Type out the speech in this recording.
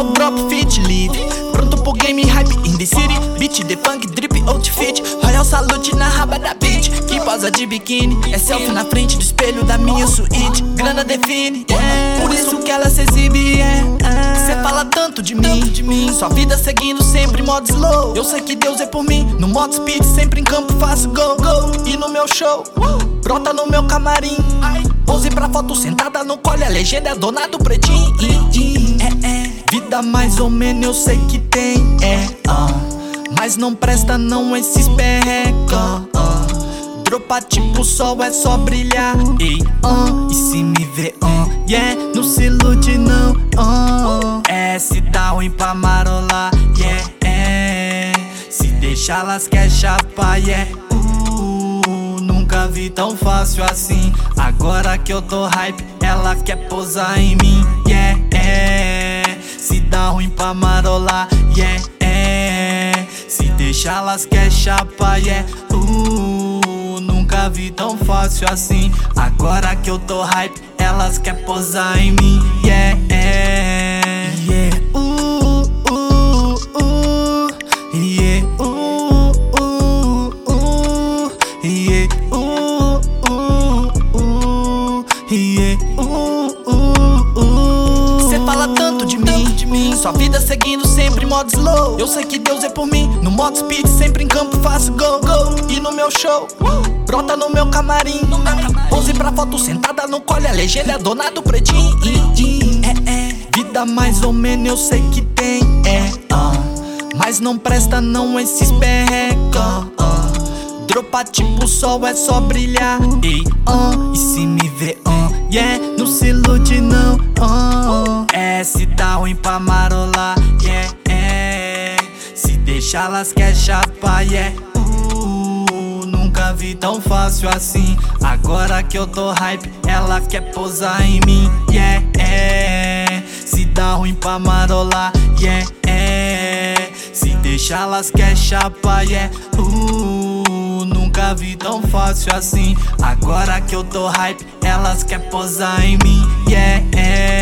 drop fit livre. Pronto pro game hype in the city. Beat de funk, drip, outfit. Royal salute na raba da beat. Que posa de biquíni. É selfie na frente do espelho da minha suíte. Grana define, por isso que ela se exibe, Cê fala tanto de mim, sua vida seguindo sempre modo slow. Eu sei que Deus é por mim, no modo speed, sempre em campo faço go, go. E no meu show, brota no meu camarim. Pose pra foto sentada no colo, a legenda é dona do pretinho. Vida mais ou menos eu sei que tem, mas não presta não esses perrecão. Dropa tipo sol, é só brilhar. E se me vê, não se ilude não. Se dá ruim pra marolar, se deixar elas quer chapar, nunca vi tão fácil assim. Agora que eu tô hype, ela quer posar em mim, se dá ruim pra marolar, se deixar elas quer chapar, nunca vi tão fácil assim. Agora que eu tô hype, elas quer posar em mim, Cê fala tanto de mim, sua vida seguindo sempre modo slow. Eu sei que Deus é por mim, no modo speed, sempre em campo faço go, go. E no meu show, brota no meu camarim. Pose pra foto sentada no colo, a legenda é dona do pretinho. Vida mais ou menos eu sei que tem, mas não presta não esses perrecão. Dropa tipo sol, é só brilhar. E se me vê, não se ilude não. Se dá ruim pra marolar, se deixar elas quer chapar, nunca vi tão fácil assim. Agora que eu tô hype, ela quer posar em mim, se dá ruim pra marolar, se deixar elas quer chapar, nunca vi tão fácil assim. Agora que eu tô hype, elas quer posar em mim,